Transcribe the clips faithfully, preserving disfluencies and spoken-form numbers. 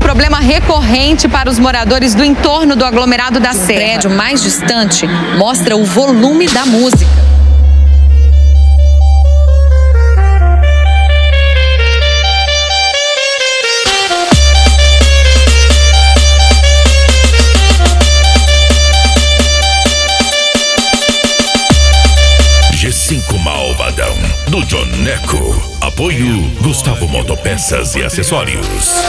problema recorrente para os moradores do entorno do aglomerado da Um Serra. prédio mais distante mostra o volume da música. G cinco Malvadão, do Joneco. Apoio Gustavo Motopeças e Acessórios.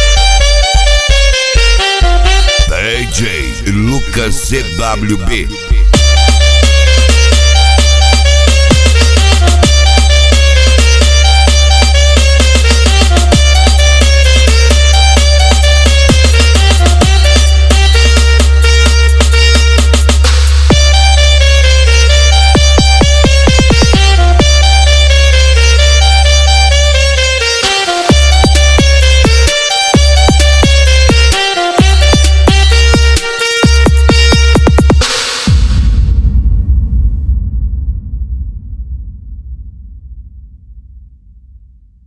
D J Lucas C W B.